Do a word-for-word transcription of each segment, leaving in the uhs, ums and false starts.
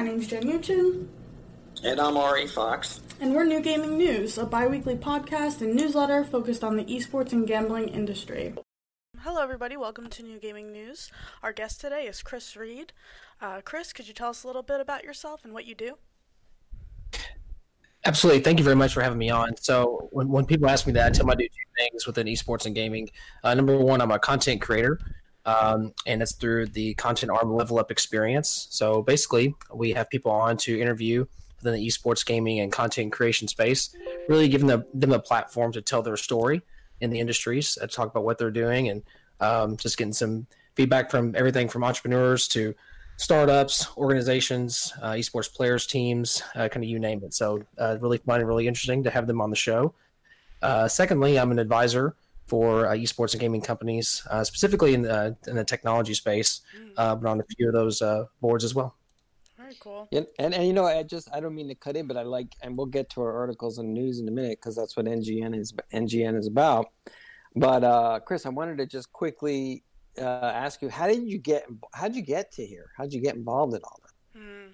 My name's Jen Muchin. And I'm Ari Fox. And we're New Gaming News, a bi-weekly podcast and newsletter focused on the esports and gambling industry. Hello everybody, welcome to New Gaming News. Our guest today is Chris Reed. Uh, Chris, could you tell us a little bit about yourself and what you do? Absolutely. Thank you very much for having me on. So when, when people ask me that, I tell them I do two things within esports and gaming. Uh, number one, I'm a content creator, um, and it's through the Content Arm Level Up experience. So basically, we have people on to interview within the esports, gaming, and content creation space, really giving them, them a platform to tell their story in the industries, uh, talk about what they're doing, and um, just getting some feedback from everything from entrepreneurs to startups, organizations, uh, esports players, teams, uh, kind of you name it. So uh, really fun and really interesting to have them on the show. Uh, secondly, I'm an advisor for uh, esports and gaming companies, uh, specifically in the, in the technology space, uh, but on a few of those uh, boards as well. Very cool. Yeah, and, and you know, I just I don't mean to cut in, but I like, and we'll get to our articles and news in a minute because that's what N G N is N G N is about. But uh, Chris, I wanted to just quickly uh, ask you, how did you get how did you get to here? How did you get involved in all that? Mm.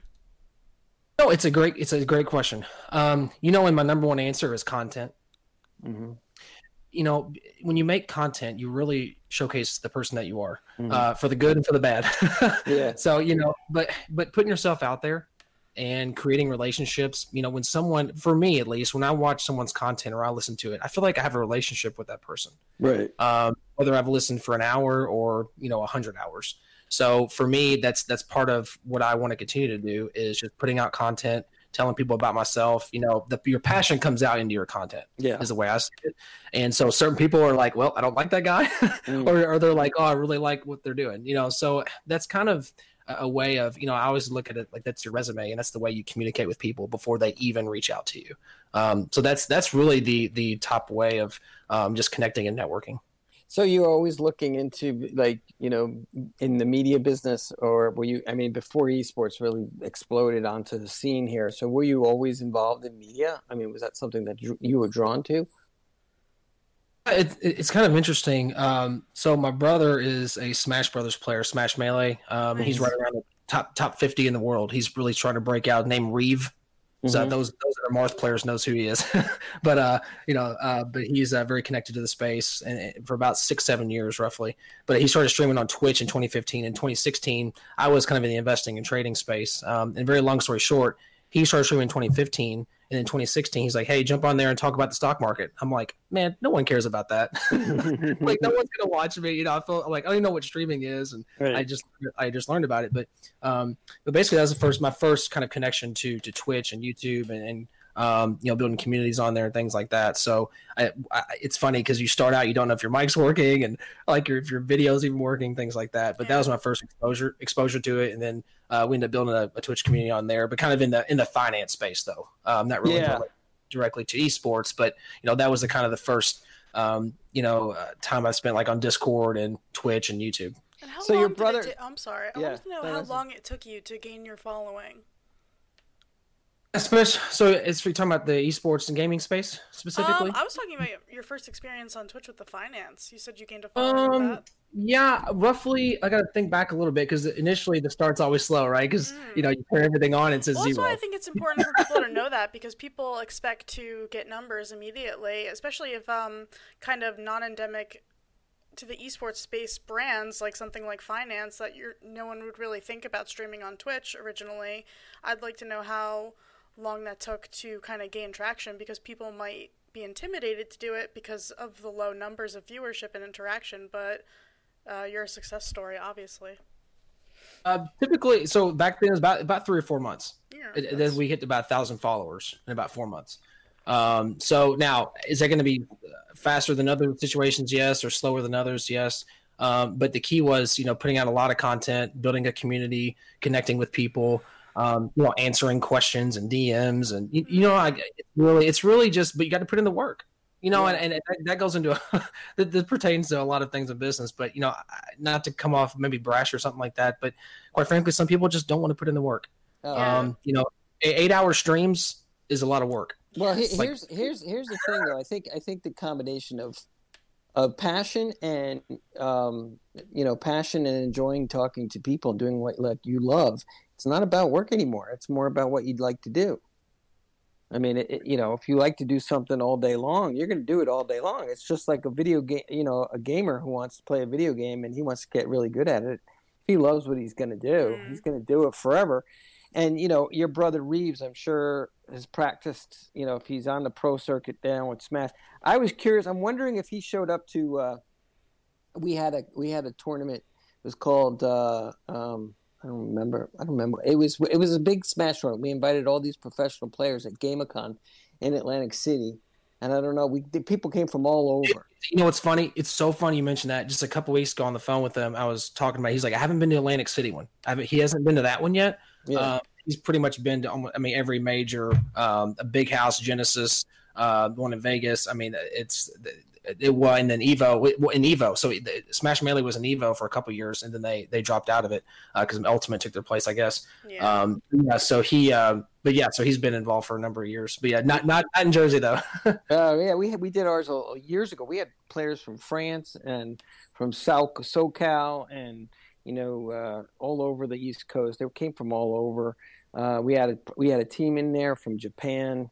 No, it's a great it's a great question. Um, you know, and my number one answer is content. Mm-hmm. You know, when you make content, you really showcase the person that you are, mm-hmm. uh, for the good and for the bad. Yeah. So, you know, but but putting yourself out there and creating relationships, you know, when someone, for me at least, when I watch someone's content or I listen to it, I feel like I have a relationship with that person. Right. Um, whether I've listened for an hour or, you know, a hundred hours. So for me, that's that's part of what I want to continue to do is just putting out content, telling people about myself. You know, the, your passion comes out into your content. Yeah, is the way I see it. And so certain people are like, well, I don't like that guy, mm. or, or they're like, oh, I really like what they're doing. You know, so that's kind of a, a way of, you know, I always look at it like that's your resume, and that's the way you communicate with people before they even reach out to you. Um, so that's that's really the the top way of um, just connecting and networking. So you're always looking into, like, you know, in the media business, or were you, I mean, before esports really exploded onto the scene here, so were you always involved in media? I mean, was that something that you, you were drawn to? It, it's kind of interesting. Um, so my brother is a Smash Brothers player, Smash Melee. Um, Nice. He's right around the top top fifty in the world. He's really trying to break out. Named Reeve. So Mm-hmm. those those that are Marth players knows who he is, but uh, you know, uh, but he's uh, very connected to the space, and, and for about six seven years roughly. But he started streaming on Twitch in twenty fifteen. In twenty sixteen, I was kind of in the investing and trading space. Um, and very long story short, he started streaming in twenty fifteen, and in twenty sixteen, he's like, "Hey, jump on there and talk about the stock market." I'm like, "Man, no one cares about that. Like, no one's gonna watch me." You know, I feel like I don't even know what streaming is, and Right. I just I just learned about it. But um, but basically, that was the first my first kind of connection to to Twitch and YouTube and. and Um, you know, building communities on there and things like that. So I, I, it's funny because you start out, you don't know if your mic's working and like your, if your video's even working, things like that. But that was my first exposure exposure to it. And then uh, we ended up building a, a Twitch community on there, but kind of in the in the finance space though, um, not really Yeah. related directly to esports. But you know, that was the kind of the first um, you know uh, time I spent like on Discord and Twitch and YouTube. And how So long your did brother- it ta- I'm sorry. I Yeah, wanted to know no, how that's- long it took you to gain your following. Especially, so it's you're talking about the esports and gaming space specifically. Um, I was talking about your first experience on Twitch with the finance. You said you gained a following with Um, that. yeah, roughly. I got to think back a little bit because initially the start's always slow, right? Because Mm. you know you turn everything on and it says Well, that's zero. why I think it's important for people to know that, because people expect to get numbers immediately, especially if um kind of non-endemic to the esports space brands like something like finance that you're no one would really think about streaming on Twitch originally. I'd like to know how long that took to kind of gain traction, because people might be intimidated to do it because of the low numbers of viewership and interaction, but uh, you're a success story, obviously. Uh, typically, so back then it was about about three or four months. Yeah, It- that's- then we hit about a thousand followers in about four months. Um, so now, is that going to be faster than other situations? Yes, or slower than others? Yes. Um, but the key was, you know, putting out a lot of content, building a community, connecting with people, um, you know, answering questions and D Ms, and you, you know, I, it's really, it's really just, but you got to put in the work, you know, Yeah. and, and that, that goes into that, that pertains to a lot of things in business. But you know, not to come off maybe brash or something like that, but quite frankly, some people just don't want to put in the work. Oh. Yeah. Um, you know, eight hour streams is a lot of work. Well, he- Like- here's here's here's the thing, though. I think I think the combination of of passion and um, you know, passion and enjoying talking to people and doing what like you love It's not about work anymore. It's more about what you'd like to do. I mean, it, it, you know, if you like to do something all day long, you're going to do it all day long. It's just like a video game, you know, a gamer who wants to play a video game and he wants to get really good at it. If he loves what he's going to do, mm. he's going to do it forever. And, you know, your brother Reeves, I'm sure, has practiced, you know, if he's on the pro circuit down with Smash. I was curious. I'm wondering if he showed up to uh, we had a we had a tournament. It was called uh, um, I don't remember. I don't remember. It was it was a big Smash tournament. We invited all these professional players at GameCon in Atlantic City. And I don't know, we the people came from all over. You know what's funny? It's so funny you mentioned that. Just a couple weeks ago on the phone with him, I was talking about. He's like, I haven't been to Atlantic City one. I haven't, he hasn't been to that one yet. Yeah. Uh, he's pretty much been to, almost, I mean, every major, um, a Big House, Genesis, uh, one in Vegas. I mean, it's it was and then Evo in Evo. So Smash Melee was in Evo for a couple years, and then they they dropped out of it because uh, Ultimate took their place, I guess. Yeah. Um, yeah. So he, uh, but yeah, so he's been involved for a number of years. But yeah, not not, not in Jersey though. uh, yeah, we had, we did ours years ago. We had players from France and from South SoCal and you know uh, all over the East Coast. They came from all over. Uh, we had a, we had a team in there from Japan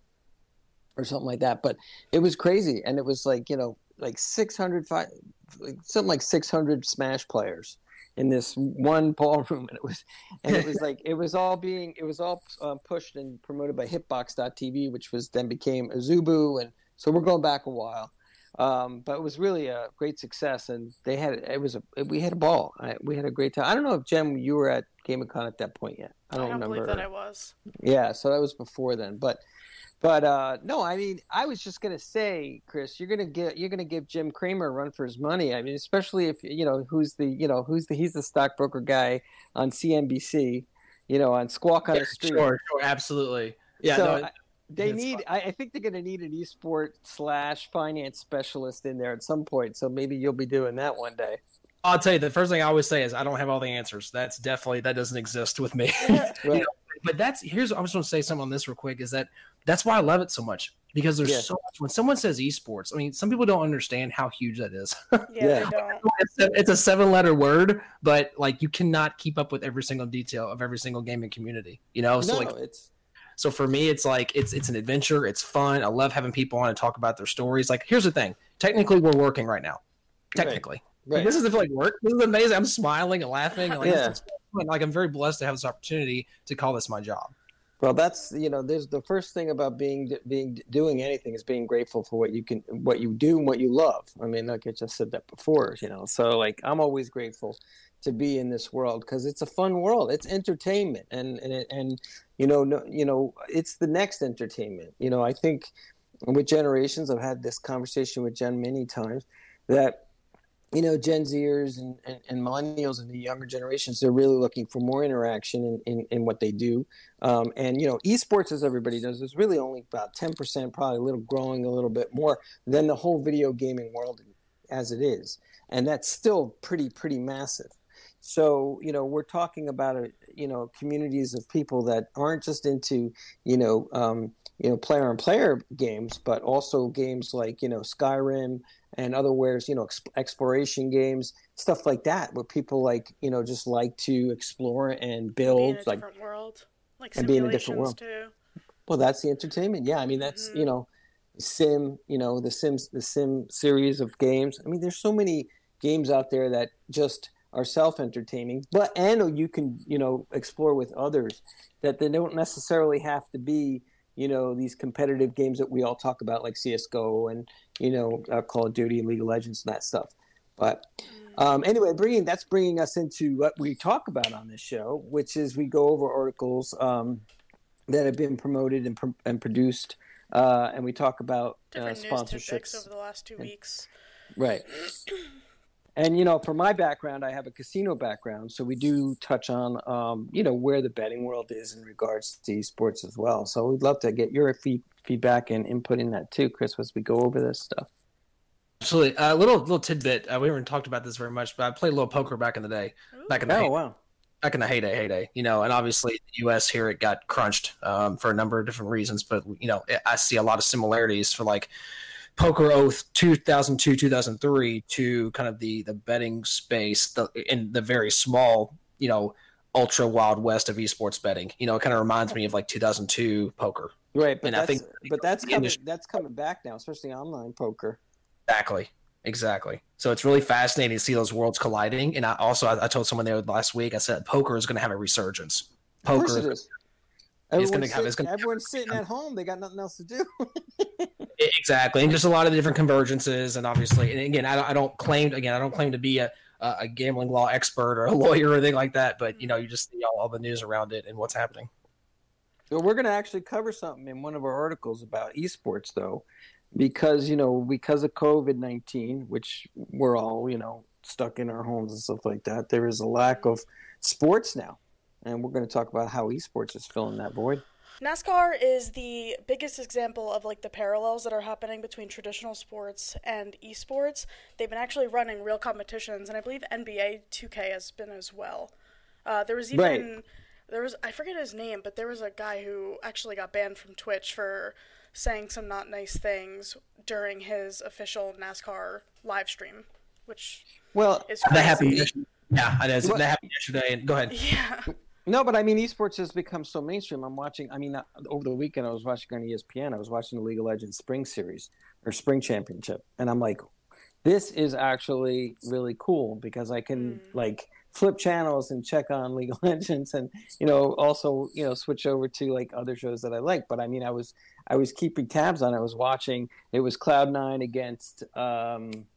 or something like that. But it was crazy, and it was like you know. like six hundred, something like six hundred Smash players in this one ballroom, and it was, and it was like it was all being, it was all uh, pushed and promoted by Hitbox dot T V, which was then became Azubu, and so we're going back a while, um, but it was really a great success, and they had it was a we had a ball, I, we had a great time. I don't know if Jen, you were at GameCon at that point yet. I don't, I don't remember. believe that I was. Yeah, so that was before then, but. But uh, no, I mean, I was just gonna say, Chris, you're gonna get, you're gonna give Jim Cramer a run for his money. I mean, especially if you know who's the, you know, who's the, he's the stockbroker guy on C N B C, you know, on Squawk on yeah, the Street. Sure, sure, absolutely. Yeah, so no, I, they need. I, I think they're gonna need an esport slash finance specialist in there at some point. So maybe you'll be doing that one day. I'll tell you, the first thing I always say is I don't have all the answers. That's definitely that doesn't exist with me. Right. You know, but that's here's I just want to say something on this real quick is that that's why I love it so much because there's yeah. so much when someone says esports. I mean, some people don't understand how huge that is. Yeah, yeah. They don't. It's a, it's a seven-letter word, but like you cannot keep up with every single detail of every single gaming community. You know, so no, like it's. So for me, it's like it's it's an adventure. It's fun. I love having people on and talk about their stories. Like, here's the thing: technically, we're working right now. Technically, right. Right. This doesn't feel like work. This is amazing. I'm smiling and laughing. Like, yeah. This is fun. Like I'm very blessed to have this opportunity to call this my job. Well, that's you know, there's the first thing about being being doing anything is being grateful for what you can, what you do, and what you love. I mean, like I just said that before, you know. So like, I'm always grateful to be in this world because it's a fun world. It's entertainment, and and and you know, no, you know, it's the next entertainment. You know, I think with generations, I've had this conversation with Jen many times that. You know, Gen Zers and, and, and millennials and the younger generations, they're really looking for more interaction in, in, in what they do. Um, and, you know, esports, as everybody knows, is really only about ten percent, probably a little growing a little bit more than the whole video gaming world as it is. And that's still pretty, pretty massive. So, you know, we're talking about, a, you know, communities of people that aren't just into, you know, um, you know, player on player games, but also games like, you know, Skyrim and other wares, you know, ex- exploration games, stuff like that, where people like, you know, just like to explore and build, be in a like different world, like and be in a different world too. Well, that's the entertainment. Yeah, I mean, that's mm-hmm. you know, Sim, you know, the Sims, the Sim series of games. I mean, there's so many games out there that just are self-entertaining, but and you can, you know, explore with others that they don't necessarily have to be. You know, these competitive games that we all talk about, like C S G O and, you know, uh, Call of Duty, League of Legends, and that stuff. But um, anyway, bringing that's bringing us into what we talk about on this show, which is we go over articles um, that have been promoted and, pr- and produced, uh, and we talk about uh, sponsorships over the last two and, weeks. Right. And, you know, for my background, I have a casino background, so we do touch on, um, you know, where the betting world is in regards to esports as well. So we'd love to get your feed, feedback and input in that too, Chris, as we go over this stuff. Absolutely. A uh, little little tidbit. Uh, we haven't talked about this very much, but I played a little poker back in the day. Ooh. Back in the oh, heyday, wow. Back in the heyday, heyday. You know, and obviously the U S here, it got crunched um, for a number of different reasons. But, you know, I see a lot of similarities for like Poker Oath two thousand two, two thousand three to kind of the, the betting space the, in the very small, you know, ultra wild west of esports betting. You know, it kind of reminds me of like two thousand two poker. Right, but and that's, I think but that's coming industry, that's coming back now, especially online poker. Exactly, exactly. So it's really fascinating to see those worlds colliding. And I also I, I told someone there last week. I said poker is going to have a resurgence. Poker Of course it is. Everyone's, Everyone's, have, sitting, gonna, everyone's sitting at home. They got nothing else to do. Exactly, and just a lot of different convergences, and obviously, and again, I don't, I don't claim again, I don't claim to be a, a gambling law expert or a lawyer or anything like that, but you know, you just see all, all the news around it and what's happening. So we're going to actually cover something in one of our articles about esports, though, because you know, because of COVID nineteen, which we're all you know stuck in our homes and stuff like that, there is a lack of sports now, and we're going to talk about how esports is filling that void. NASCAR is the biggest example of like the parallels that are happening between traditional sports and esports. They've been actually running real competitions, and I believe N B A two K has been as well. Uh, there was even Right. there was I forget his name, but there was a guy who actually got banned from Twitch for saying some not nice things during his official NASCAR live stream, which Well, is That crazy. happened. Yesterday. Yeah, it is. What? That happened yesterday. And go ahead. Yeah. No, but I mean, esports has become so mainstream. I'm watching. I mean, uh, over the weekend, I was watching on E S P N. I was watching the League of Legends Spring Series or Spring Championship, and I'm like, this is actually really cool because I can Mm. like flip channels and check on League of Legends, and you know, also you know, switch over to like other shows that I like. But I mean, I was I was keeping tabs on. It. I was watching. It was Cloud nine against. Um,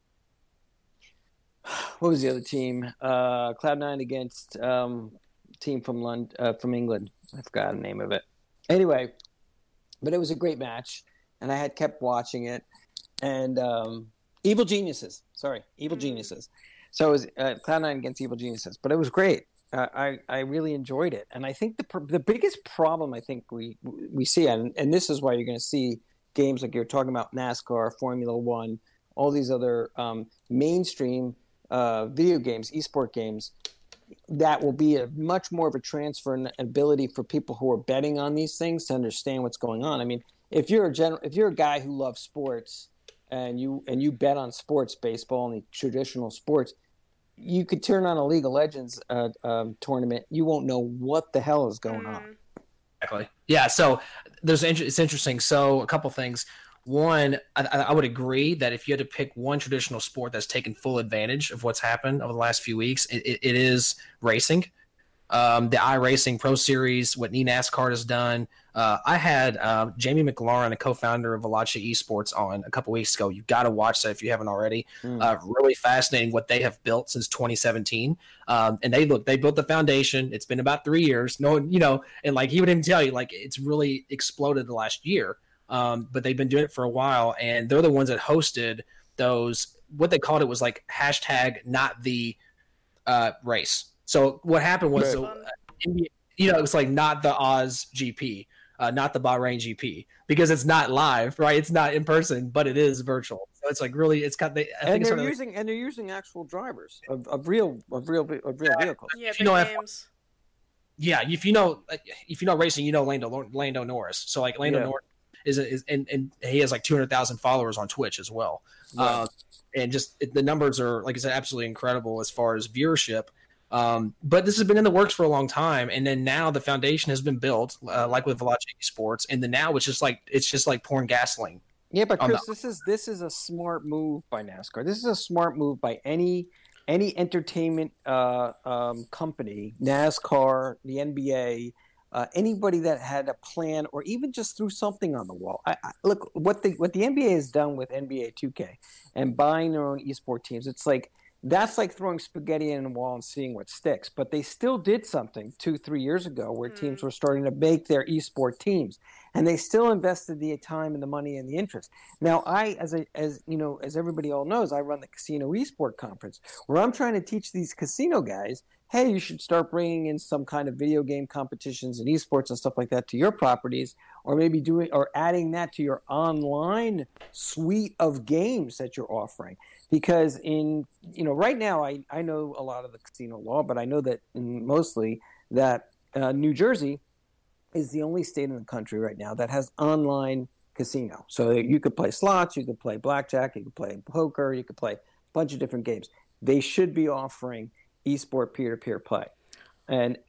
what was the other team? Uh, Cloud nine against. Um, team from London, uh, from England. I forgot the name of it. Anyway, but it was a great match, and I had kept watching it. And um, Evil Geniuses, sorry, Evil Mm. Geniuses. So it was uh, Cloud nine against Evil Geniuses, but it was great. Uh, I I really enjoyed it, and I think the pr- the biggest problem I think we we see, and, and this is why you're going to see games like you're talking about NASCAR, Formula One, all these other um, mainstream uh, video games, esport games. That will be a much more of a transfer and ability for people who are betting on these things to understand what's going on. I mean, if you're a general, if you're a guy who loves sports and you and you bet on sports, baseball and the traditional sports, you could turn on a League of Legends uh, um, tournament. You won't know what the hell is going on. Exactly. Yeah. So there's it's interesting. So a couple things. One, I, I would agree that if you had to pick one traditional sport that's taken full advantage of what's happened over the last few weeks, it, it, it is racing. Um, the iRacing Pro Series, what eNASCAR has done. Uh, I had uh, Jamie McLaurin, a co-founder of Veloce Esports, on a couple weeks ago. You've got to watch that if you haven't already. Mm. Uh, really fascinating what they have built since twenty seventeen. Um, and they look, they built the foundation. It's been about three years. No, you know, and like he would even tell you, like it's really exploded the last year. Um, but they've been doing it for a while, and they're the ones that hosted those. What they called it was like hashtag not the uh, race. So what happened was, Right. so, uh, you know, it was like not the Oz G P, uh, not the Bahrain G P, because it's not live, right? It's not in person, but it is virtual. So it's like really, it's got the. I think And it's they're sort of like, using and they're using actual drivers of, of real of real of real vehicles. Yeah, If big you know if- games. yeah, if you know, if you know racing, you know Lando Lando Norris. So like Lando Yeah. Norris is, is and, and he has like two hundred thousand followers on Twitch as well. Right. Uh, and just it, the numbers are, like I said, absolutely incredible as far as viewership. Um, but this has been in the works for a long time, and then now the foundation has been built, uh, like with Veloci Sports, and then now it's just like it's just like pouring gasoline. Yeah, but on Chris, the- this is this is a smart move by NASCAR. This is a smart move by any any entertainment uh, um, company, NASCAR, the N B A, uh, anybody that had a plan or even just threw something on the wall. I, I, look what the what the N B A has done with N B A two K and buying their own esport teams. It's like that's like throwing spaghetti in a wall and seeing what sticks. But they still did something two, three years ago where teams were starting to make their esport teams, and they still invested the time and the money and the interest. Now, I, as a, as you know, as everybody all knows, I run the Casino Esport Conference, where I'm trying to teach these casino guys, hey, you should start bringing in some kind of video game competitions and esports and stuff like that to your properties, or maybe doing or adding that to your online suite of games that you're offering. Because in you know right now, I, I know a lot of the casino law, but I know that in mostly that uh, New Jersey is the only state in the country right now that has online casino. So you could play slots, you could play blackjack, you could play poker, you could play a bunch of different games. They should be offering esport peer-to-peer play. And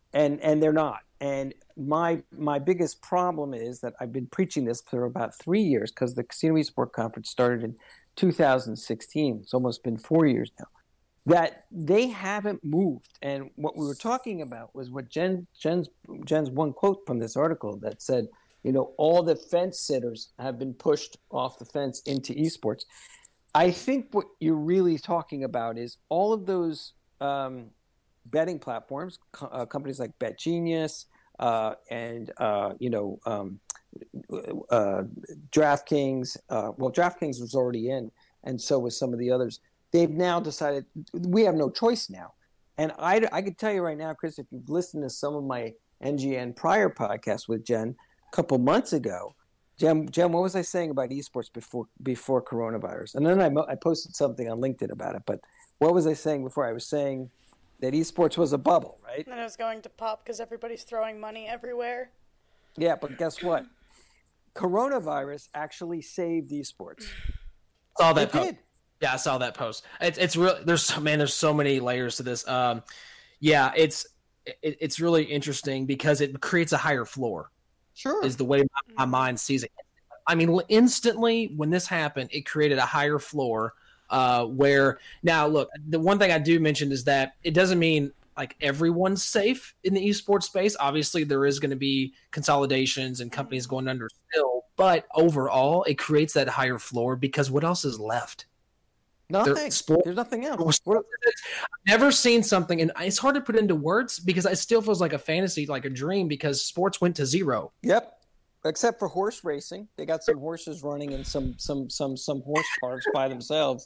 and and they're not. And my my biggest problem is that I've been preaching this for about three years because the Casino Esport Conference started in two thousand sixteen. It's almost been four years now. That they haven't moved. And what we were talking about was what Jen Jen's Jen's one quote from this article that said, you know, all the fence sitters have been pushed off the fence into esports. I think what you're really talking about is all of those um, betting platforms, co- uh, companies like BetGenius uh, and, uh, you know, um, uh, DraftKings. Uh, well, DraftKings was already in, and so was some of the others. They've now decided we have no choice now. And I, I could tell you right now, Chris, if you've listened to some of my N G N prior podcasts with Jen a couple months ago, Jen, Jen, what was I saying about esports before before coronavirus? And then I, I posted something on LinkedIn about it. But what was I saying before? I was saying that esports was a bubble, right? And it was going to pop because everybody's throwing money everywhere. Yeah, but guess what? Coronavirus actually saved esports. Saw that It post. did. Yeah, I saw that post. It's it's real. There's so, man. There's so many layers to this. Um, yeah, it's it, it's really interesting because it creates a higher floor. Sure. Is the way my, my mind sees it. I mean, instantly when this happened, it created a higher floor. Uh, where now, look, the one thing I do mention is that it doesn't mean like everyone's safe in the esports space. Obviously, there is going to be consolidations and companies going under still, but overall, it creates that higher floor because what else is left? Nothing. Sport- There's nothing else. I've never seen something, and it's hard to put into words because it still feels like a fantasy, like a dream, because sports went to zero. Yep. Except for horse racing, they got some horses running in some some some some horse parks by themselves.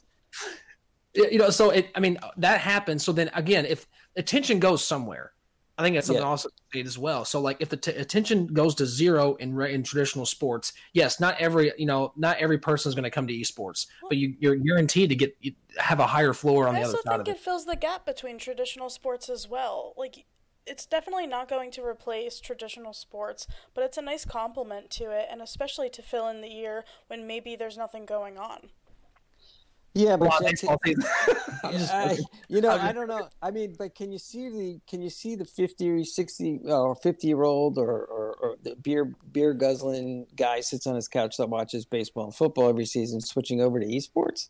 You know, so it. I mean, that happens. So then again, if attention goes somewhere, I think that's something Yeah. also stated as well. So like, if the t- attention goes to zero in re- in traditional sports, yes, not every you know not every person is going to come to esports, but you, you're guaranteed to get you have a higher floor on I the also other side of think it. it fills the gap between traditional sports as well. Like, it's definitely not going to replace traditional sports, but it's a nice complement to it, and especially to fill in the year when maybe there's nothing going on. Yeah, but Well, Jen- baseball season. I'm just I, joking. you know, I'm I just- don't know. I mean, but can you see the can you see the fifty or sixty or fifty year old or, or, or the beer beer guzzling guy sits on his couch that watches baseball and football every season switching over to esports?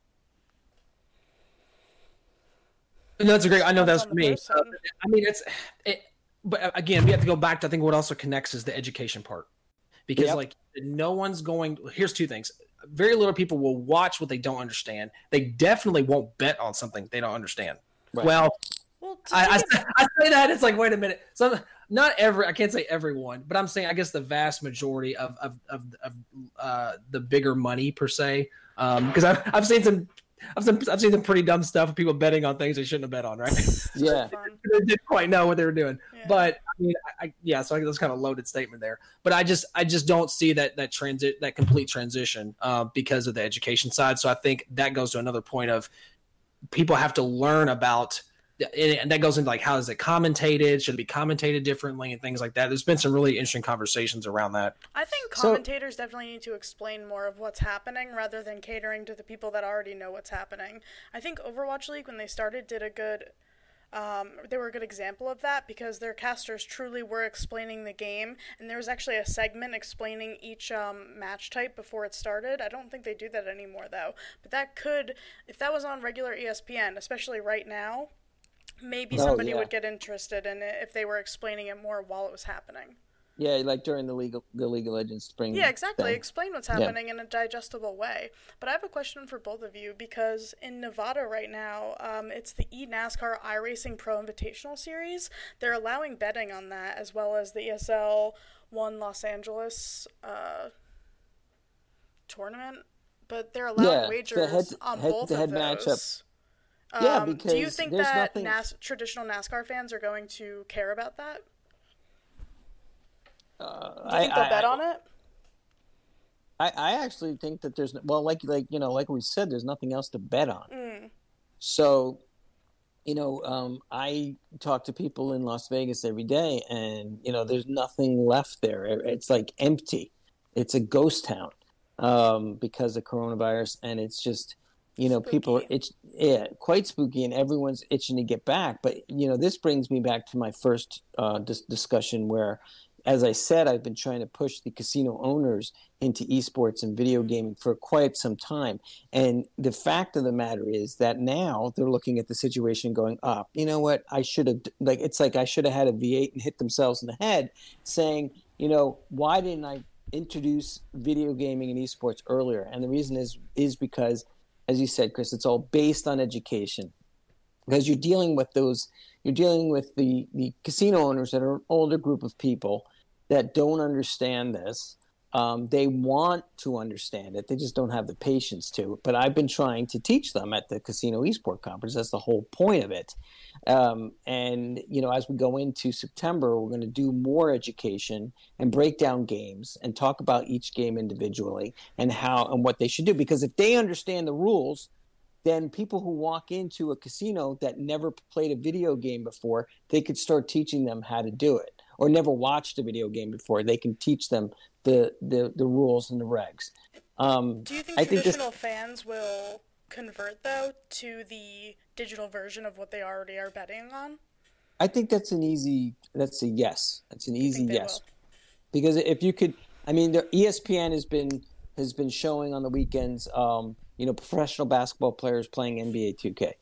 And that's a great. I know Depends that's on for the me. person. Uh, I mean, it's. It, but again, we have to go back to. I think what also connects is the education part, because Yep. like no one's going. Here's two things. Very little people will watch what they don't understand. They definitely won't bet on something they don't understand. Right. Well, Well, to I, I, take it- say- I say that it's like, wait a minute. So not every. I can't say everyone, but I'm saying I guess the vast majority of of of, of uh, the bigger money per se. Because I've I've seen some. I've seen, I've seen some pretty dumb stuff of people betting on things they shouldn't have bet on, right? Yeah. fun. They didn't quite know what they were doing. Yeah. But I mean, I, I, yeah, so I, that's kind of a loaded statement there. But I just, I just don't see that that transit, that complete transition uh, because of the education side. So I think that goes to another point of people have to learn about, and that goes into like how is it commentated? Should it be commentated differently and things like that? There's been some really interesting conversations around that. I think So- commentators definitely need to explain more of what's happening rather than catering to the people that already know what's happening. I think Overwatch League, when they started, did a good um, they were a good example of that because their casters truly were explaining the game, and there was actually a segment explaining each um, match type before it started. I don't think they do that anymore, though. But that could, if that was on regular E S P N, especially right now, maybe Oh, somebody yeah. would get interested in it if they were explaining it more while it was happening. Yeah, like during the League of, the League of Legends spring. Yeah, exactly. thing. Explain what's Yeah. happening in a digestible way. But I have a question for both of you because in Nevada right now, um, it's the eNASCAR iRacing Pro Invitational Series. They're allowing betting on that as well as the E S L One Los Angeles uh, tournament. But they're allowing Yeah, the wagers head- on head- both the of head matchup. those. Yeah, Um, do you because think there's that nothing- NAS- traditional NASCAR fans are going to care about that? Uh, Do you think they'll bet on it? I, I actually think that there's well, like like you know, like we said, there's nothing else to bet on. Mm. So, you know, um, I talk to people in Las Vegas every day, and you know, there's nothing left there. It's like empty. It's a ghost town um, because of coronavirus, and it's just you know, Spooky. people are itch, yeah, quite spooky, and everyone's itching to get back. But you know, this brings me back to my first uh, dis- discussion, where, as I said, I've been trying to push the casino owners into esports and video gaming for quite some time. And the fact of the matter is that now they're looking at the situation, going, "Up, oh, you know what? I should have like it's like I should have had a V eight and hit themselves in the head, saying, you know, why didn't I introduce video gaming and esports earlier?" And the reason is is because, as you said, Chris, it's all based on education, because you're dealing with those, you're dealing with the, the casino owners that are an older group of people that don't understand this. Um, they want to understand it. They just don't have the patience to. But I've been trying to teach them at the Casino Esport Conference. That's the whole point of it. Um, and, you know, as we go into September, we're going to do more education and break down games and talk about each game individually and how and what they should do. Because if they understand the rules, then people who walk into a casino that never played a video game before, they could start teaching them how to do it. Or never watched a video game before, they can teach them the the, the rules and the regs. Um, Do you think I think traditional this, fans will convert, though, to the digital version of what they already are betting on? I think that's an easy, that's a yes. That's an easy think they yes. will? Because if you could, I mean, the E S P N has been has been showing on the weekends, um, you know, professional basketball players playing N B A two K.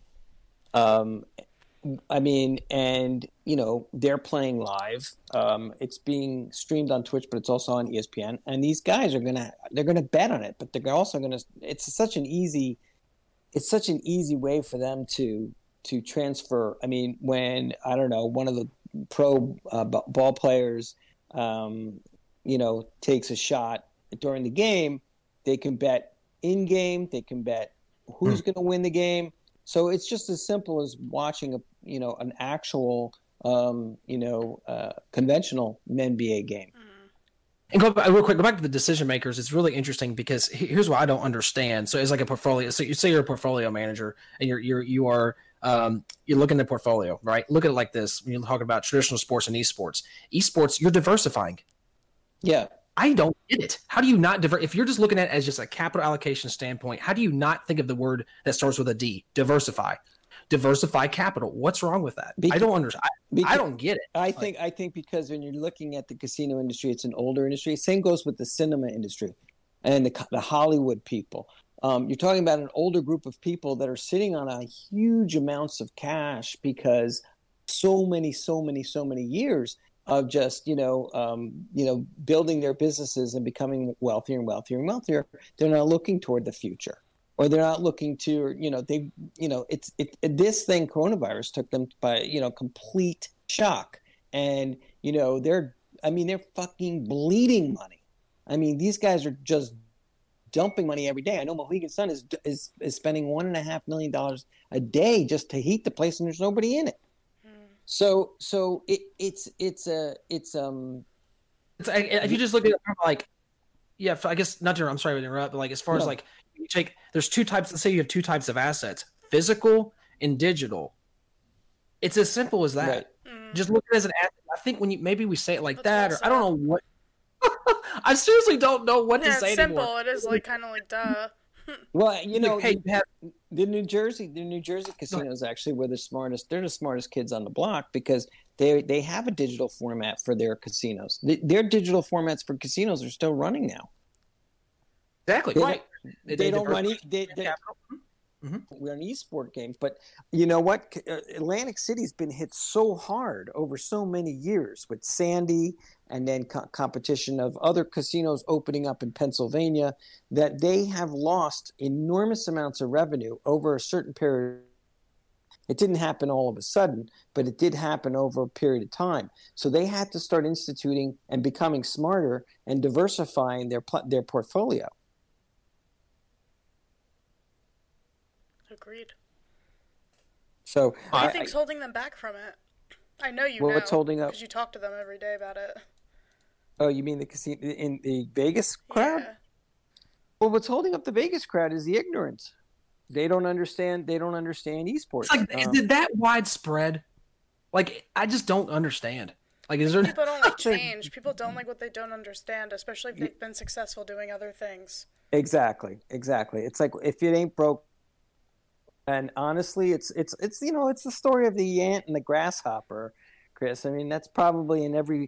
Um, I mean, and, you know, they're playing live. Um, it's being streamed on Twitch, but it's also on E S P N. And these guys are going to, they're going to bet on it, but they're also going to, it's such an easy, it's such an easy way for them to, to transfer. I mean, when, I don't know, one of the pro uh, ball players, um, you know, takes a shot during the game, they can bet in game, they can bet who's going to win the game. So it's just as simple as watching a, you know, an actual, um, you know, uh, conventional N B A game. And go back, real quick, go back to the decision makers. It's really interesting because here's what I don't understand. So it's like a portfolio. So you say you're a portfolio manager and you're you're you are um, you're looking at portfolio, right? Look at it like this: when you're talking about traditional sports and esports, esports, you're diversifying. Yeah. I don't get it. How do you not diver? If you're just looking at it as just a capital allocation standpoint, how do you not think of the word that starts with a D? Diversify, diversify capital. What's wrong with that? Because, I don't understand. I, I don't get it. I think like, I think because when you're looking at the casino industry, it's an older industry. Same goes with the cinema industry and the, the Hollywood people. Um, you're talking about an older group of people that are sitting on a huge amounts of cash because so many, so many, so many years of just, you know, um, you know, building their businesses and becoming wealthier and wealthier and wealthier. They're not looking toward the future, or they're not looking to, you know, they, you know, it's it, it this thing, coronavirus, took them by, you know, complete shock, and you know, they're, I mean, they're fucking bleeding money. I mean, these guys are just dumping money every day. I know Mohegan Sun is is is spending one and a half million dollars a day just to heat the place, and there's nobody in it. So, so it, it's it's a it's um. It's, I, if you just look at it from like, yeah, I guess not to. I'm sorry to interrupt, but like as far no. as like you take, there's two types. Let's say you have two types of assets: physical and digital. It's as simple as that. Right. Mm. Just look at it as an asset. I think when you maybe we say it like That's that, or I don't know what. I seriously don't know what yeah, to say it's simple. anymore. It is like kind of like duh. Well, you know, hey, the, the New Jersey, the New Jersey casinos actually were the smartest. They're the smartest kids on the block because they they have a digital format for their casinos. The, their digital formats for casinos are still running now. Exactly They right. Don't, they, they, they don't run. E- they, they, mm-hmm. We're an esport game, but you know what? Atlantic City's been hit so hard over so many years with Sandy, and then co- competition of other casinos opening up in Pennsylvania, that they have lost enormous amounts of revenue over a certain period. It didn't happen all of a sudden, but it did happen over a period of time. So they had to start instituting and becoming smarter and diversifying their their portfolio. Agreed. So what do you I, think's holding them back from it? I know you well, know. What's holding up? Because you talk to them every day about it. Oh, you mean the casino in the Vegas crowd? Yeah. Well, what's holding up the Vegas crowd is the ignorance. They don't understand. They don't understand esports. It's like, um, is it that widespread? Like, I just don't understand. Like, is there people don't like change? People don't like what they don't understand, especially if they've been successful doing other things. Exactly, exactly. It's like if it ain't broke, And honestly, it's it's it's you know it's the story of the ant and the grasshopper, Chris. I mean, that's probably in every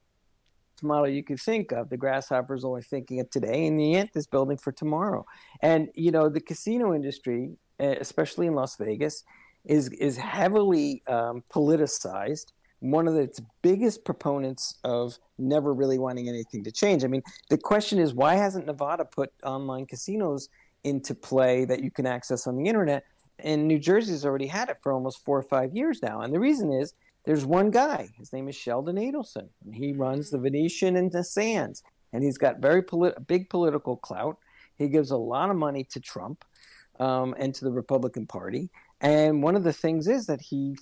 model you could think of. The grasshopper is only thinking of today, and the ant is building for tomorrow. And you know, the casino industry, especially in Las Vegas, is is heavily um, politicized. One of its biggest proponents of never really wanting anything to change. I mean, the question is, why hasn't Nevada put online casinos into play that you can access on the internet? And New Jersey's already had it for almost four or five years now. And the reason is there's one guy. His name is Sheldon Adelson. And he runs the Venetian and the Sands. And he's got very polit- big political clout. He gives a lot of money to Trump um, and to the Republican Party. And one of the things is that he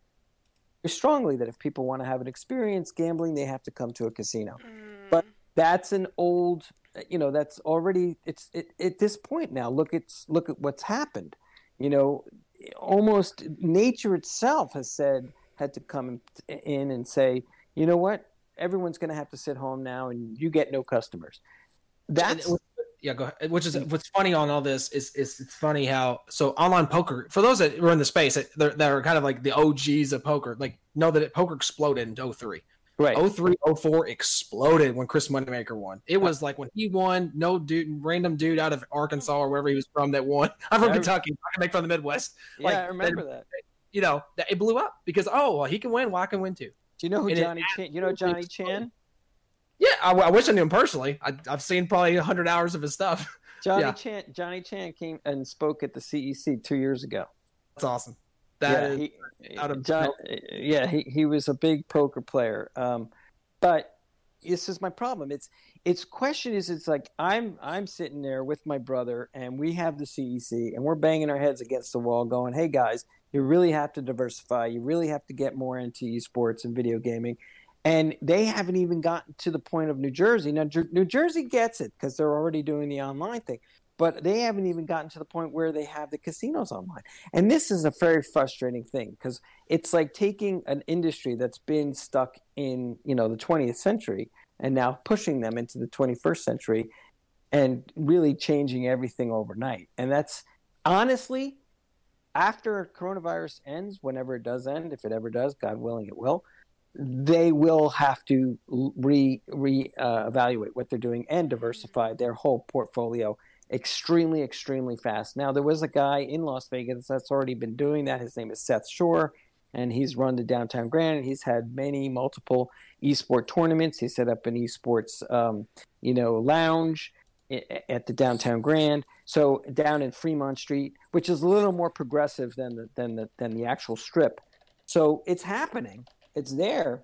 strongly that if people want to have an experience gambling, they have to come to a casino. Mm. But that's an old, you know, that's already, it's it, at this point now, look at, look at what's happened. You know, almost nature itself has said, had to come in and say, you know what, everyone's going to have to sit home now and you get no customers. That's yeah, go ahead. Which is what's funny on all this is, is it's funny how so online poker, for those that were in the space that that are kind of like the O Gs of poker, like know that it, poker exploded in oh three. Right. oh three, oh four exploded when Chris Moneymaker won. It was like when he won, no dude, random dude out of Arkansas or wherever he was from that won. I'm from yeah, Kentucky. I can make from the Midwest. Yeah, like, I remember that. You know, it blew up because oh, well, he can win. Well, I can win too. Do you know who and Johnny Chan? You know Johnny exploded. Chan? Yeah, I, I wish I knew him personally. I, I've seen probably one hundred hours of his stuff. Johnny yeah. Chan. Johnny Chan came and spoke at the C E C two years ago. That's awesome. That yeah, is he, out of John, yeah, he, he was a big poker player. Um, but this is my problem. It's it's question is it's like I'm I'm sitting there with my brother and we have the C E C and we're banging our heads against the wall, going, "Hey guys, you really have to diversify. You really have to get more into esports and video gaming." And they haven't even gotten to the point of New Jersey. Now, New Jersey gets it because they're already doing the online thing. But they haven't even gotten to the point where they have the casinos online. And this is a very frustrating thing because it's like taking an industry that's been stuck in, you know, the twentieth century and now pushing them into the twenty-first century and really changing everything overnight. And that's honestly, after coronavirus ends, whenever it does end, if it ever does, God willing it will, they will have to re, re uh, evaluate what they're doing and diversify their whole portfolio extremely, extremely fast. Now, there was a guy in Las Vegas that's already been doing that. His name is Seth Shore, and he's run the Downtown Grand. He's had many, multiple esport tournaments. He set up an esports, um, you know, lounge at the Downtown Grand. So down in Fremont Street, which is a little more progressive than the, than the, than the actual strip. So it's happening. It's there,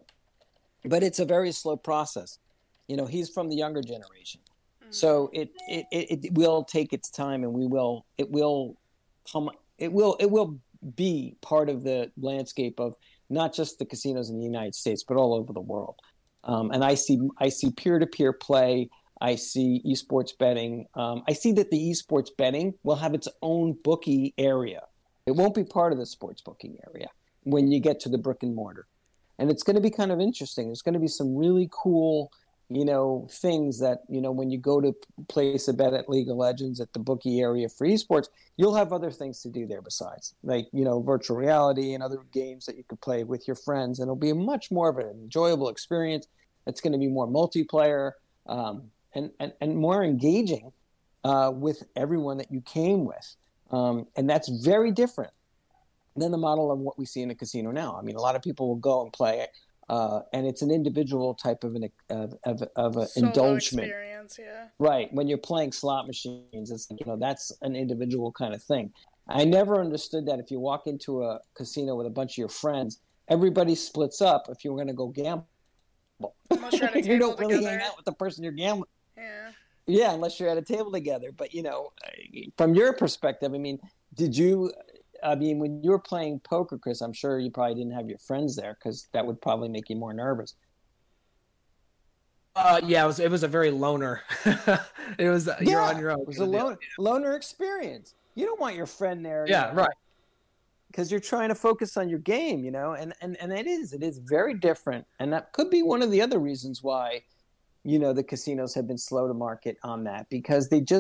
but it's a very slow process. You know, he's from the younger generation. So it, it, it, it will take its time, and we will it will come it will it will be part of the landscape of not just the casinos in the United States, but all over the world. Um, and I see I see peer to peer play. I see esports betting. Um, I see that the esports betting will have its own bookie area. It won't be part of the sports booking area when you get to the brick and mortar, and it's going to be kind of interesting. There's going to be some really cool, you know, things that, you know, when you go to place a bet at League of Legends at the bookie area for esports, you'll have other things to do there besides, like, you know, virtual reality and other games that you could play with your friends. And it'll be much more of an enjoyable experience. It's going to be more multiplayer um, and, and, and more engaging uh, with everyone that you came with. Um, and that's very different than the model of what we see in a casino now. I mean, a lot of people will go and play it. Uh, and it's an individual type of an of of, of an Solo indulgement, experience, yeah. Right? When you're playing slot machines, it's, you know, that's an individual kind of thing. I never understood that. If you walk into a casino with a bunch of your friends, everybody splits up. If you're going to go gamble, unless you're at a you don't table really together. hang out with the person you're gambling. Yeah. Yeah, unless you're at a table together. But you know, from your perspective, I mean, did you? I mean, when you were playing poker, Chris, I'm sure you probably didn't have your friends there because that would probably make you more nervous. Uh, yeah, it was. It was a very loner. it was. Yeah, you're on your own. It was a loner, loner experience. You don't want your friend there. Yeah, you know, right. Because you're trying to focus on your game, you know, and, and and it is. It is very different, and that could be one of the other reasons why, you know, the casinos have been slow to market on that because they just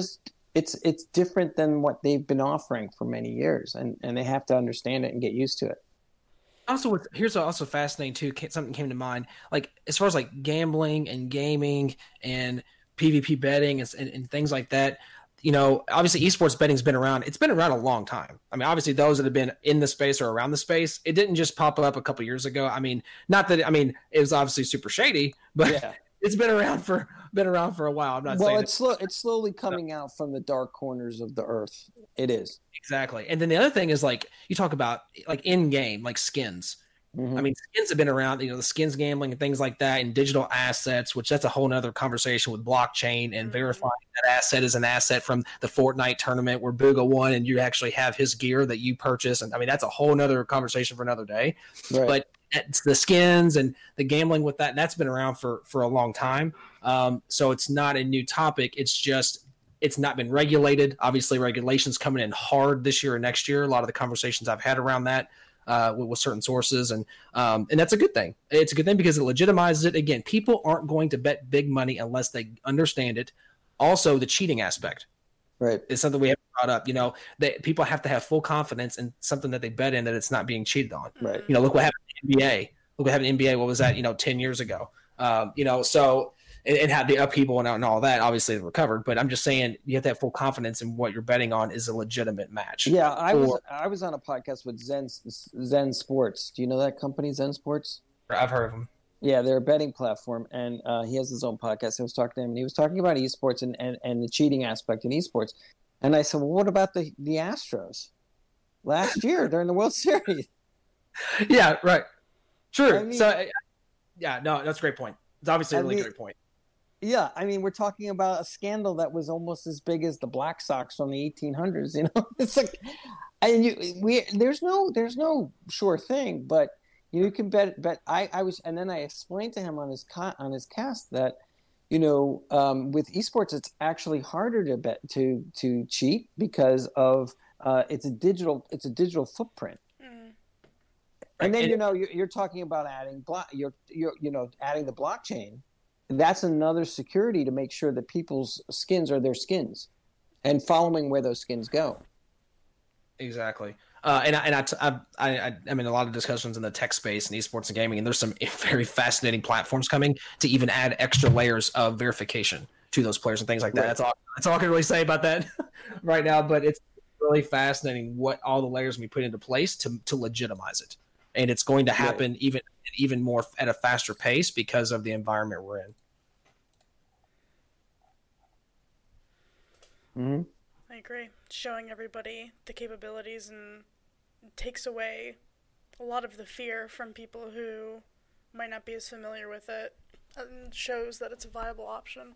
it's it's different than what they've been offering for many years, and and they have to understand it and get used to it. Also, with, here's also fascinating too. Something came to mind, like as far as like gambling and gaming and PvP betting and, and, and things like that. You know, obviously, esports betting's been around. It's been around a long time. I mean, obviously, those that have been in the space or around the space, it didn't just pop up a couple years ago. I mean, not that. I mean, it was obviously super shady, but yeah. it's been around for been around for a while. I'm not well, saying it's slow, it's slowly coming out from the dark corners of the earth. It is exactly. And then the other thing is like you talk about like in game, like skins. Mm-hmm. I mean, skins have been around, you know, the skins gambling and things like that, and digital assets, which that's a whole nother conversation with blockchain and mm-hmm. verifying that asset is an asset from the Fortnite tournament where Booga won and you actually have his gear that you purchase. And I mean, that's a whole nother conversation for another day. Right. But it's the skins and the gambling with that, and that's been around for, for a long time. Um, so it's not a new topic. It's just, it's not been regulated. Obviously, regulations coming in hard this year and next year. A lot of the conversations I've had around that. Uh, with, with certain sources, and um, and that's a good thing. It's a good thing because it legitimizes it. Again, people aren't going to bet big money unless they understand it. Also, the cheating aspect, right, is something we have brought up. You know, that people have to have full confidence in something that they bet in that it's not being cheated on. Right. You know, look what happened in the N B A. Look what happened in the N B A. What was that? You know, ten years ago. Um, you know, so. And, and had the upheaval and, and all that, obviously they recovered. But I'm just saying you have to have full confidence in what you're betting on is a legitimate match. Yeah, I or, was I was on a podcast with Zen Zen Sports. Do you know that company, Zen Sports? I've heard of them. Yeah, they're a betting platform, and uh, he has his own podcast. I was talking to him, and he was talking about esports and, and, and the cheating aspect in esports. And I said, well, what about the, the Astros last year during the World Series? Yeah, right. True. I mean, so, yeah, no, that's a great point. It's obviously a really I mean, great point. Yeah, I mean, we're talking about a scandal that was almost as big as the Black Sox from the eighteen hundreds. You know, it's like, and you, we there's no there's no sure thing, but you can bet. Bet I, I was, and then I explained to him on his on his cast that, you know, um, with esports, it's actually harder to bet to to cheat because of uh, it's a digital it's a digital footprint. Mm. And then you know you're, you're talking about adding block you're you're you know adding the blockchain. That's another security to make sure that people's skins are their skins and following where those skins go. Exactly. Uh, and I, and I, I, I, I'm in a lot of discussions in the tech space and esports and gaming, and there's some very fascinating platforms coming to even add extra layers of verification to those players and things like that. Right. That's all, that's all I can really say about that right now, but it's really fascinating what all the layers we put into place to, to legitimize it. And it's going to happen right. even even more at a faster pace because of the environment we're in. Mm-hmm. I agree. Showing everybody the capabilities and takes away a lot of the fear from people who might not be as familiar with it, and shows that it's a viable option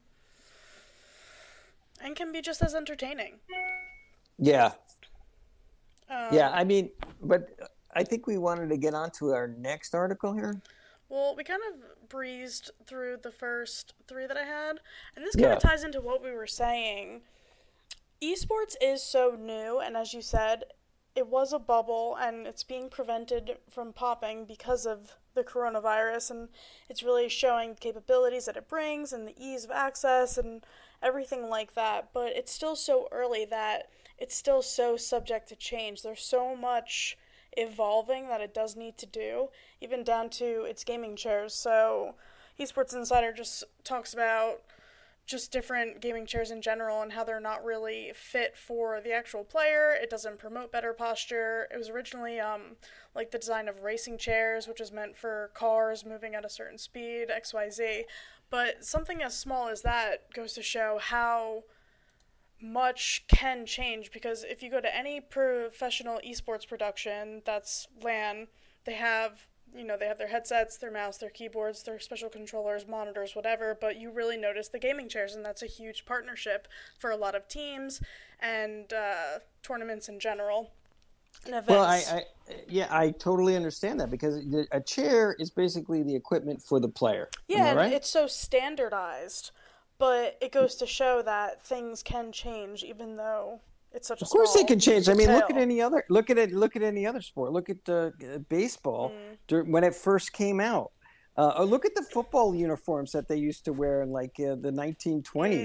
and can be just as entertaining. Yeah. Um, yeah, I mean, but I think we wanted to get on to our next article here. Well, we kind of breezed through the first three that I had, and this kind yeah. of ties into what we were saying. Esports is so new, and as you said, it was a bubble, and it's being prevented from popping because of the coronavirus, and it's really showing the capabilities that it brings and the ease of access and everything like that, but it's still so early that it's still so subject to change. There's so much evolving that it does need to do, even down to its gaming chairs. So Esports Insider just talks about just different gaming chairs in general and how they're not really fit for the actual player. It doesn't promote better posture. It was originally um like the design of racing chairs, which is meant for cars moving at a certain speed, X Y Z. But something as small as that goes to show how much can change, because if you go to any professional esports production that's LAN, they have, you know, they have their headsets, their mouse, their keyboards, their special controllers, monitors, whatever, but you really notice the gaming chairs, and that's a huge partnership for a lot of teams and uh, tournaments in general and events. Well, I, I yeah, I totally understand that, because a chair is basically the equipment for the player. Yeah, Am I right? And it's so standardized. But it goes to show that things can change, even though it's such a. Of course, small they can change. I mean, detail. look at any other. Look at it. Look at any other sport. Look at uh, baseball Mm. dur- when it first came out. Uh, or look at the football uniforms that they used to wear in like uh, the nineteen twenties. Mm.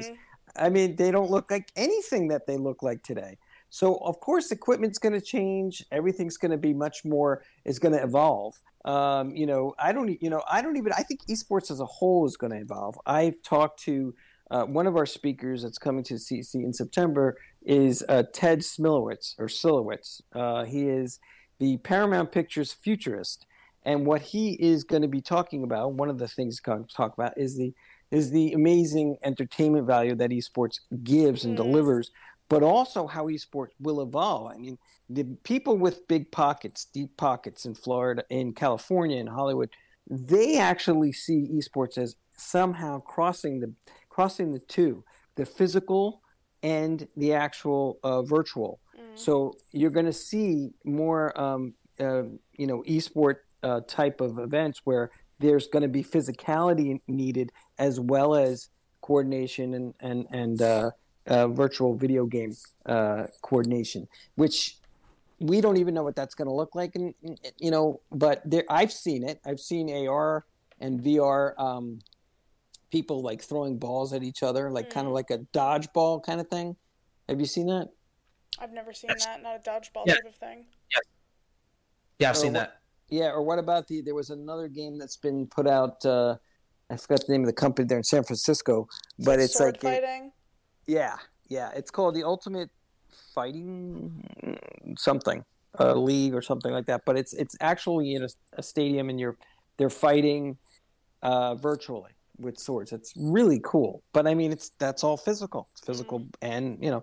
I mean, they don't look like anything that they look like today. So of course, equipment's going to change. Everything's going to be much more. Is going to evolve. Um, you know, I don't. You know, I don't even. I think esports as a whole is going to evolve. I've talked to uh, one of our speakers that's coming to C C in September is uh, Ted Smilowitz or Silowitz. Uh, he is the Paramount Pictures futurist, and what he is going to be talking about. One of the things he's going to talk about is the is the amazing entertainment value that esports gives and mm. delivers. But also how esports will evolve. I mean, the people with big pockets, deep pockets in Florida, in California, in Hollywood, they actually see esports as somehow crossing the crossing the two, the physical and the actual uh, virtual. Mm. So you're going to see more, um, uh, you know, esport uh, type of events where there's going to be physicality needed as well as coordination and and and. Uh, Uh, virtual video game uh, coordination, which we don't even know what that's going to look like, and you know, but there, I've seen it. I've seen A R and V R um, people like throwing balls at each other, like mm. kind of like a dodgeball kind of thing. Have you seen that? I've never seen that. Not a dodgeball yeah. type of thing. Yeah, yeah, I've or seen what, that. Yeah, or what about the? There was another game that's been put out. Uh, I forgot the name of the company there in San Francisco, but like it's sword like fighting. It, Yeah, yeah. It's called the Ultimate Fighting something, uh, League or something like that. But it's it's actually in a, a stadium, and you're they're fighting uh, virtually with swords. It's really cool. But I mean, it's that's all physical. It's physical, mm-hmm. and you know,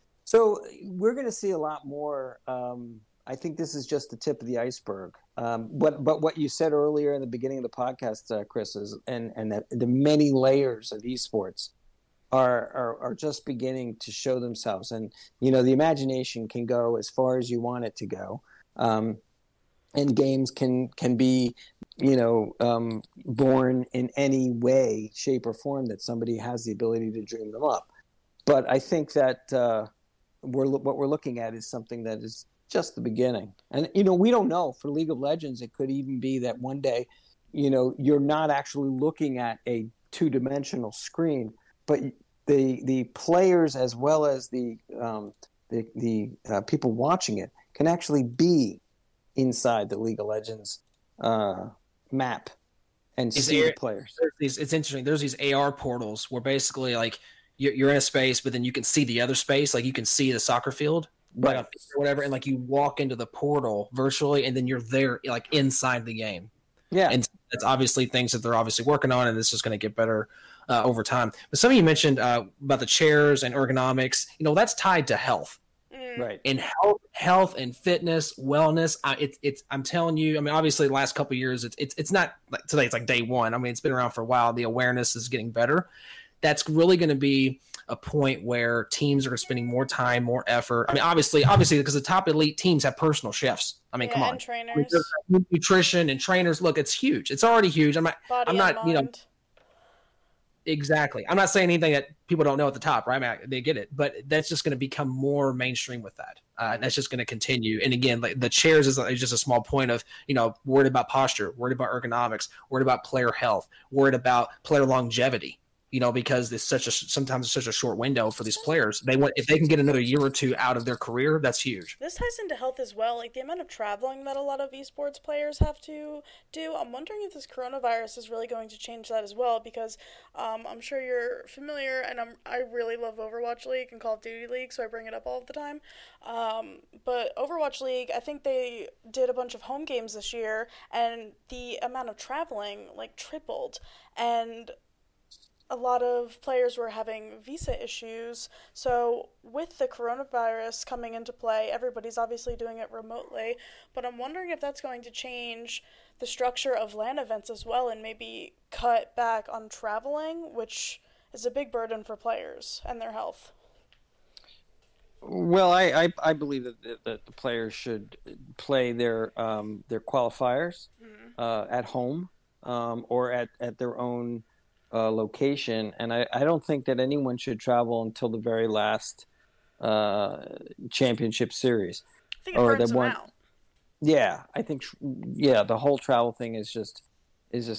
so we're going to see a lot more. Um, I think this is just the tip of the iceberg. Um, but but what you said earlier in the beginning of the podcast, uh, Chris, is and and that the many layers of esports. Are, are are just beginning to show themselves, and you know the imagination can go as far as you want it to go, um, and games can can be, you know, um, born in any way, shape, or form that somebody has the ability to dream them up. But I think that uh, we're what we're looking at is something that is just the beginning, and you know we don't know. For League of Legends, it could even be that one day, you know, you're not actually looking at a two-dimensional screen, but the the players as well as the um, the, the uh, people watching it can actually be inside the League of Legends uh, map and these see A R, the players. These, it's interesting. There's these A R portals where basically like you're, you're in a space, but then you can see the other space. Like you can see the soccer field, right, like or whatever, and like you walk into the portal virtually, and then you're there like inside the game. Yeah, and that's obviously things that they're obviously working on, and this is going to get better uh, over time. But some of you mentioned uh, about the chairs and ergonomics. You know, that's tied to health, Mm. right? and health, health and fitness, wellness. Uh, it's it's. I'm telling you. I mean, obviously, the last couple of years, it's it's it's not like today. It's like day one. I mean, it's been around for a while. The awareness is getting better. That's really going to be a point where teams are spending more time, more effort. I mean, obviously, obviously, because the top elite teams have personal chefs. I mean, yeah, come on, and trainers, I mean, nutrition and trainers. Look, it's huge. It's already huge. I'm not. Body I'm not. and You know. mind. Exactly. I'm not saying anything that people don't know at the top, right? I mean, they get it, but that's just going to become more mainstream with that. Uh, that's just going to continue. And again, like the chairs is, is just a small point of, you know, worried about posture, worried about ergonomics, worried about player health, worried about player longevity. You know, because it's such a sometimes it's such a short window for these players. They want if they can get another year or two out of their career, that's huge. This ties into health as well, like the amount of traveling that a lot of esports players have to do. I'm wondering if this coronavirus is really going to change that as well, because um, I'm sure you're familiar, and I'm, I really love Overwatch League and Call of Duty League, so I bring it up all the time. Um, but Overwatch League, I think they did a bunch of home games this year, and the amount of traveling like tripled, and a lot of players were having visa issues. So with the coronavirus coming into play, everybody's obviously doing it remotely, but I'm wondering if that's going to change the structure of LAN events as well and maybe cut back on traveling, which is a big burden for players and their health. Well, I, I, I believe that, that the players should play their um, their qualifiers mm-hmm. uh, at home um, or at, at their own Uh, location, and I, I don't think that anyone should travel until the very last uh, championship series. I think it or burns them out. Yeah, I think yeah, the whole travel thing is just is just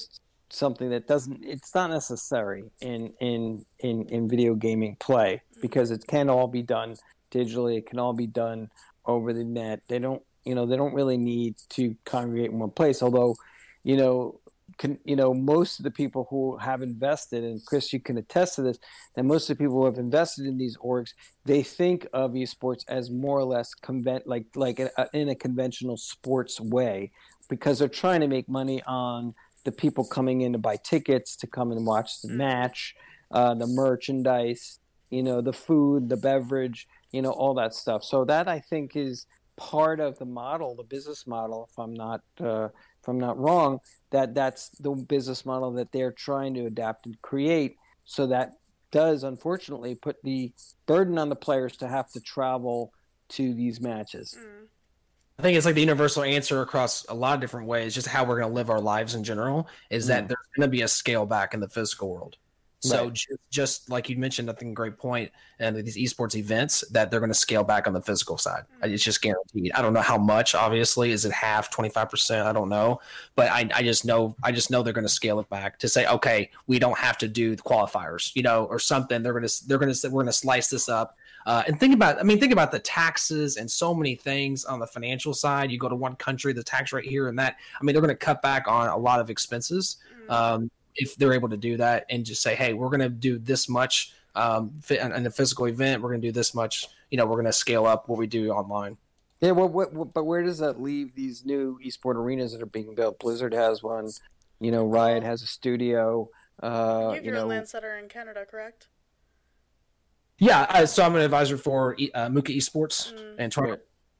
something that doesn't. It's not necessary in in in in video gaming play because it can all be done digitally. It can all be done over the net. They don't, you know, they don't really need to congregate in one place. Although, you know, can, you know, most of the people who have invested, and Chris, you can attest to this, that most of the people who have invested in these orgs, they think of esports as more or less convent, like like a, in a conventional sports way, because they're trying to make money on the people coming in to buy tickets to come and watch the match, uh, the merchandise, you know, the food, the beverage, you know, all that stuff. So that, I think, is part of the model, the business model, if I'm not uh, if I'm not wrong, that that's the business model that they're trying to adapt and create. So that does, unfortunately, put the burden on the players to have to travel to these matches. Mm. I think it's like the universal answer across a lot of different ways, just how we're going to live our lives in general, is that mm. there's going to be a scale back in the physical world. So right. just, just like you mentioned, I think a great point, and these esports events, that they're going to scale back on the physical side. It's just guaranteed. I don't know how much, obviously. Is it half, twenty-five percent? I don't know. But I, I just know I just know they're going to scale it back to say, okay, we don't have to do the qualifiers, you know, or something. They're going to they're going to we're going to slice this up. Uh, and think about, I mean, think about the taxes and so many things on the financial side. You go to one country, the tax rate here and that. I mean, they're going to cut back on a lot of expenses. Um, if they're able to do that and just say, hey, we're going to do this much um, in a physical event, we're going to do this much, you know, we're going to scale up what we do online. Yeah, well, what, what, but where does that leave these new esport arenas that are being built? Blizzard has one, you know, Riot has a studio. Uh, you have you your know, Landsetter in Canada, correct? Yeah, uh, so I'm an advisor for uh, Muka Esports mm. and Toronto.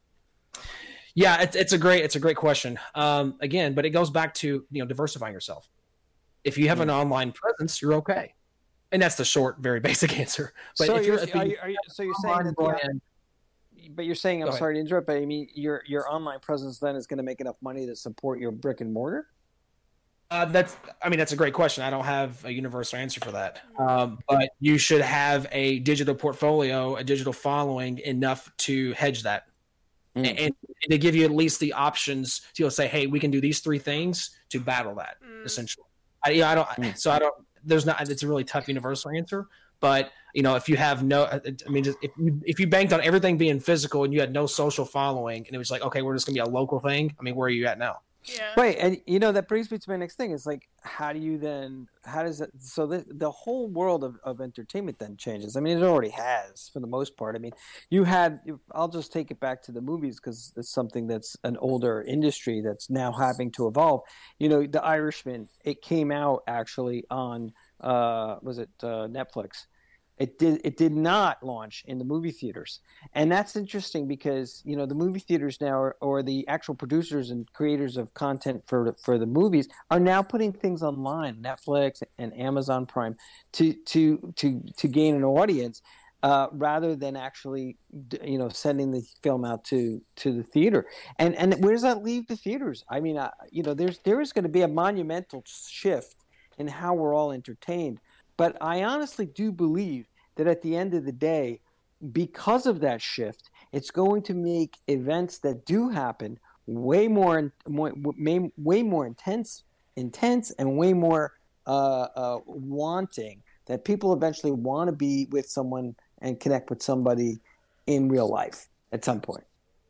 Yeah, it's, it's a great it's a great question. Um, again, but it goes back to, you know, diversifying yourself. If you have an online presence, you're okay, and that's the short, very basic answer. But so if you're, you're, are you, are you, so you're saying that, the, but you're saying, I'm sorry to interrupt, but I mean, your your online presence then is going to make enough money to support your brick and mortar? Uh, that's, I mean, that's a great question. I don't have a universal answer for that. Um, but you should have a digital portfolio, a digital following enough to hedge that, mm. and, and to give you at least the options to, you know, say, hey, we can do these three things to battle that, mm. essentially. I, you know, I don't. So I don't. There's not. It's a really tough universal answer. But you know, if you have no, I mean, if you if you banked on everything being physical and you had no social following, and it was like, okay, we're just gonna be a local thing. I mean, where are you at now? Yeah. Right, and you know that brings me to my next thing. It's like, how do you then? How does it? So the the whole world of, of entertainment then changes. I mean, it already has for the most part. I mean, you had. I'll just take it back to the movies because it's something that's an older industry that's now having to evolve. You know, The Irishman. It came out actually on uh, was it uh, Netflix? It did. It did not launch in the movie theaters, and that's interesting because, you know, the movie theaters now, are, or the actual producers and creators of content for for the movies, are now putting things online, Netflix and Amazon Prime, to to to to gain an audience, uh, rather than actually, you know, sending the film out to to the theater. And and where does that leave the theaters? I mean, uh, you know, there's there is going to be a monumental shift in how we're all entertained. But I honestly do believe that at the end of the day, because of that shift, it's going to make events that do happen way more, way, way more intense, intense, and way more uh, uh, wanting. That people eventually want to be with someone and connect with somebody in real life at some point.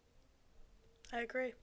I agree.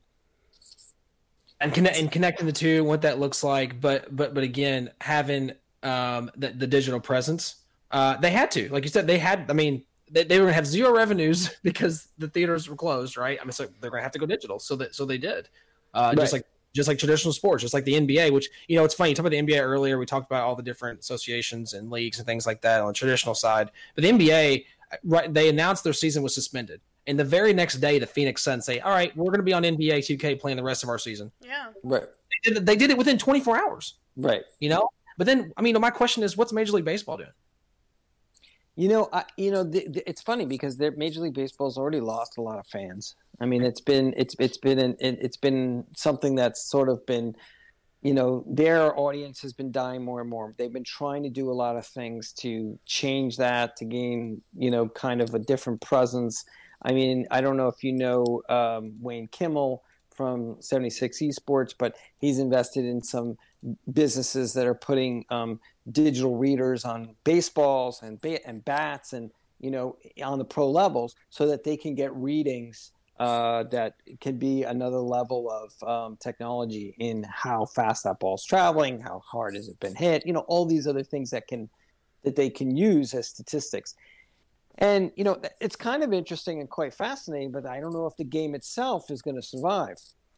And connect and connecting the two, what that looks like, but but but again, having um, the, the digital presence. Uh, they had to, like you said, they had, I mean, they, they were going to have zero revenues because the theaters were closed, right? I mean, so they're going to have to go digital. So that, so they did. Uh, right. Just like, just like traditional sports, just like the N B A, which, you know, it's funny. You talked about the N B A earlier. We talked about all the different associations and leagues and things like that on the traditional side. But the N B A, right, they announced their season was suspended. And the very next day, the Phoenix Suns say, all right, we're going to be on N B A two K playing the rest of our season. Yeah. Right. They did, they did it within twenty-four hours. Right. You know? But then, I mean, my question is, what's Major League Baseball doing? You know, I, you know, the, the, it's funny because Major League Baseball's already lost a lot of fans. I mean, it's been it's it's been an, it, it's been something that's sort of been, you know, their audience has been dying more and more. They've been trying to do a lot of things to change that, to gain, you know, kind of a different presence. I mean, I don't know if you know um, Wayne Kimmel from seventy-six Esports, but he's invested in some businesses that are putting um, digital readers on baseballs and ba- and bats and, you know, on the pro levels so that they can get readings uh, that can be another level of um, technology in how fast that ball's traveling, how hard has it been hit, you know, all these other things that can that they can use as statistics. And, you know, it's kind of interesting and quite fascinating, but I don't know if the game itself is going to survive.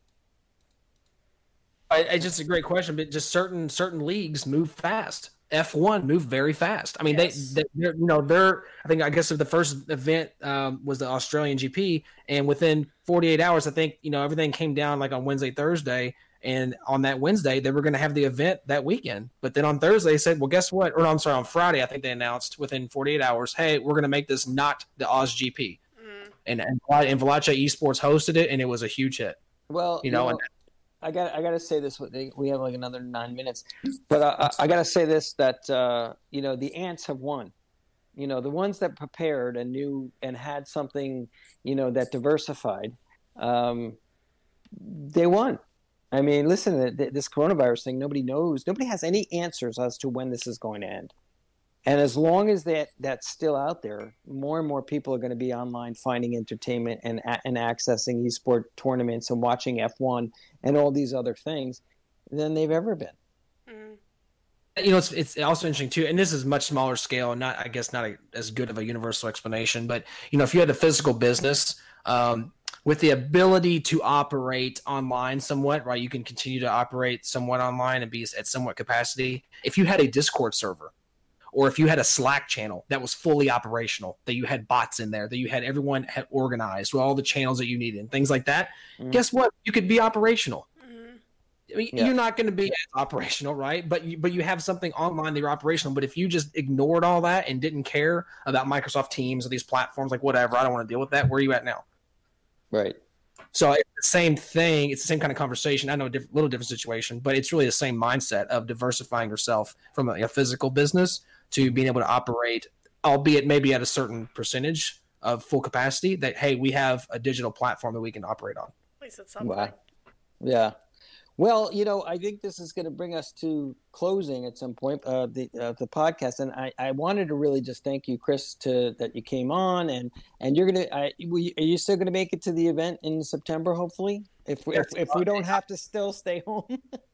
I, it's just a great question, but just certain certain leagues move fast. F one moved very fast. I mean, yes. they, they you know, they're, I think, I guess if the first event um, was the Australian G P, and within forty-eight hours, I think, you know, everything came down like on Wednesday, Thursday, and on that Wednesday, they were going to have the event that weekend. But then on Thursday, they said, well, guess what? Or no, I'm sorry, on Friday, I think they announced within forty-eight hours, hey, we're going to make this not the Oz G P. Mm. And, and, and Valache Esports hosted it, and it was a huge hit. Well, you know, you know and, I got I got to say this. We have like another nine minutes, but I, I got to say this that uh, you know, the ants have won. You know, the ones that prepared and knew and had something, you know, that diversified, um, they won. I mean, listen, this coronavirus thing, nobody knows. Nobody has any answers as to when this is going to end. And as long as that that's still out there, more and more people are going to be online finding entertainment and and accessing esport tournaments and watching F one and all these other things than they've ever been. You know, it's it's also interesting too, and this is much smaller scale, and not I guess not a, as good of a universal explanation. But you know, if you had a physical business um, with the ability to operate online somewhat, right, you can continue to operate somewhat online and be at somewhat capacity. If you had a Discord server, or if you had a Slack channel that was fully operational, that you had bots in there, that you had everyone had organized with all the channels that you needed and things like that, mm-hmm. guess what? You could be operational. Mm-hmm. I mean, yeah. You're not going to be as operational, right? But you, but you have something online that you're operational. But if you just ignored all that and didn't care about Microsoft Teams or these platforms, like whatever, I don't want to deal with that. Where are you at now? Right. So it's the same thing. It's the same kind of conversation. I know a diff- little different situation, but it's really the same mindset of diversifying yourself from a, a physical business to being able to operate, albeit maybe at a certain percentage of full capacity, that, hey, we have a digital platform that we can operate on. At least it's something. Wow. Yeah. Well, you know, I think this is going to bring us to closing at some point, uh, the uh, the podcast. And I, I wanted to really just thank you, Chris, to that you came on. And, and you're going to – are you still going to make it to the event in September, hopefully? If we, if, if we don't have to still stay home?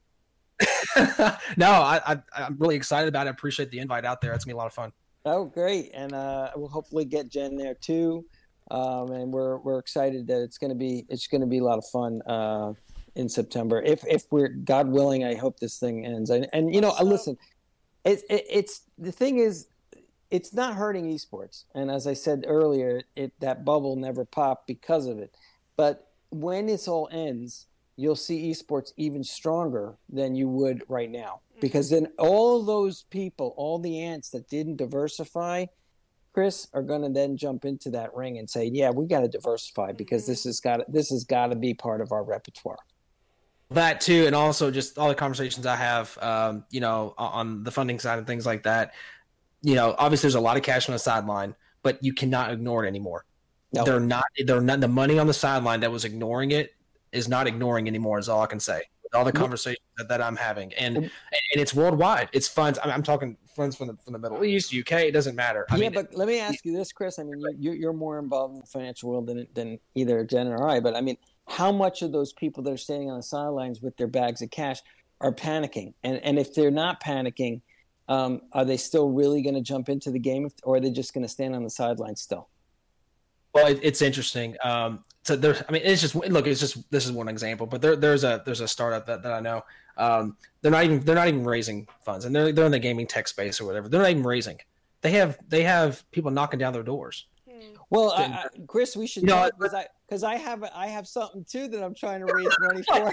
No, I, I, I'm really excited about it. I appreciate the invite out there. It's going to be a lot of fun. Oh, great. And uh, we'll hopefully get Jen there too. Um, and we're we're excited that it's going to be it's going to be a lot of fun uh, in September. If if we're God willing, I hope this thing ends. And, and you know, so, listen, it's it, it's the thing is, it's not hurting esports. And as I said earlier, it that bubble never popped because of it. But when this all ends, you'll see esports even stronger than you would right now. Because then all those people, all the ants that didn't diversify, Chris, are going to then jump into that ring and say, yeah, we got to diversify because this has got this has got to be part of our repertoire. That too, and also just all the conversations I have, um, you know, on the funding side and things like that. You know, obviously there's a lot of cash on the sideline, but you cannot ignore it anymore. No. They're not. They're not. The money on the sideline that was ignoring it is not ignoring anymore. Is all I can say. With all the conversations that, that I'm having, and and it's worldwide. It's funds. I'm, I'm talking funds from the from the Middle East, U K. It doesn't matter. I yeah, mean, but let me ask you this, Chris. I mean, you, you're more involved in the financial world than than either Jen or I. But I mean, how much of those people that are standing on the sidelines with their bags of cash are panicking? And and if they're not panicking, um, are they still really going to jump into the game, or are they just going to stand on the sidelines still? Well, it, it's interesting. Um, so there, I mean, it's just look. It's just this is one example, but there, there's a there's a startup that, that I know. Um, they're not even they're not even raising funds, and they're they're in the gaming tech space or whatever. They're not even raising. They have they have people knocking down their doors. Well, I, I, Chris, we should know because I because I have I have something too that I'm trying to raise money for.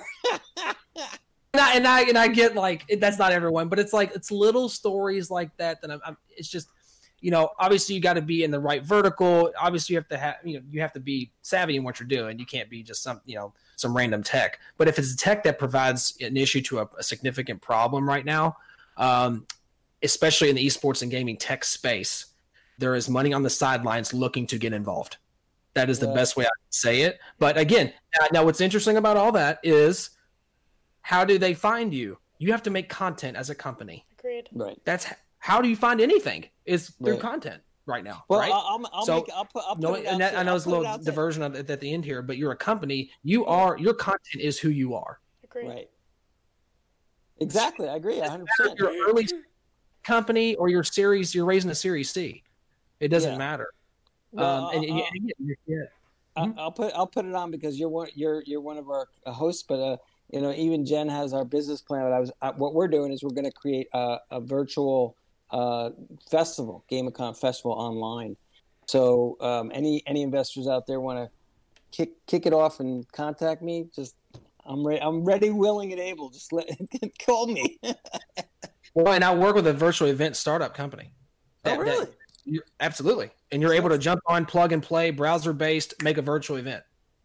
and, I, and I and I get like it, that's not everyone, but it's like it's little stories like that that I'm. I'm it's just. You know, obviously you got to be in the right vertical. Obviously you have to have, you know, you have to be savvy in what you're doing. You can't be just some, you know, some random tech. But if it's a tech that provides an issue to a, a significant problem right now, um, especially in the esports and gaming tech space, there is money on the sidelines looking to get involved That is the Yeah. best way I can say it. But again, now, now what's interesting about all that is how do they find you? You have to make content as a company. Agreed. Right. That's how do you find anything? Is through Right. content right now, Well, right? I'll, I'll, I'll So, make. I'll put. I'll put no, it out and that, there. I know I'll it's a put it little out there. diversion at, at the end here, but you're a company. You are your content is who you are. Agreed. Right. Exactly. I agree. one hundred percent. Your early company or your series, you're raising a Series C. It doesn't Yeah. matter. Well, um, and, I'll, and, I'll- and, yeah, yeah. I- I'll put I'll put it on because you're one you're you're one of our hosts, but uh, you know, even Jen has our business plan. But I was I, what we're doing is we're going to create a, a virtual uh, festival, GameCon festival online. So um, any any investors out there want to kick kick it off and contact me, just I'm ready. I'm ready, willing, and able. Just let call me. Well, and I work with a virtual event startup company. Oh, That- that- really? you- absolutely. And you're able to jump on, plug and play, browser based, make a virtual event.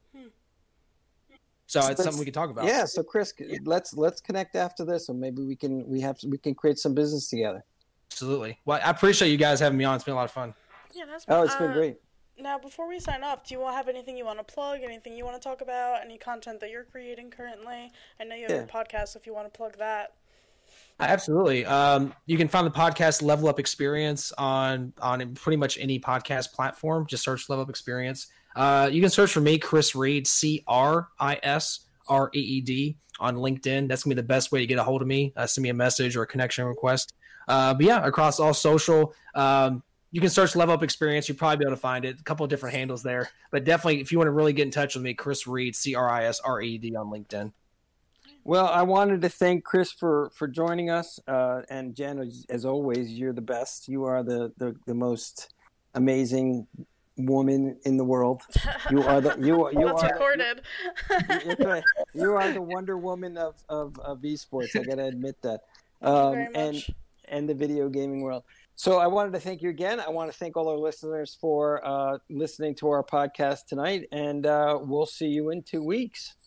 So it's something we can talk about. Yeah. So Chris, let's let's connect after this, and maybe we can we have we can create some business together. Absolutely. Well, I appreciate you guys having me on. It's been a lot of fun. Yeah, that's Oh, it's been uh, great. Now, before we sign off, do you have anything you want to plug? Anything you want to talk about? Any content that you're creating currently? I know you have Yeah. your podcast. If you want to plug that. Absolutely. Um, you can find the podcast Level Up Experience on on pretty much any podcast platform. Just search Level Up Experience. Uh, you can search for me, Chris Reed, C R I S R E E D, on LinkedIn. That's gonna be the best way to get a hold of me. Uh, send me a message or a connection request. Uh, but yeah, across all social, um, you can search Level Up Experience. You'll probably be able to find it. A couple of different handles there, but definitely if you want to really get in touch with me, Chris Reed, C R I S R E E D on LinkedIn. Well, I wanted to thank Chris for, for joining us, uh, and Jen, as, as always, you're the best. You are the, the, the most amazing woman in the world. You are the you are you That's are recorded. you, you are the Wonder Woman of, of, of esports. I gotta admit that. Thank you Um, very and much. and the video gaming world. So I wanted to thank you again. I want to thank all our listeners for uh, listening to our podcast tonight, and uh, we'll see you in two weeks.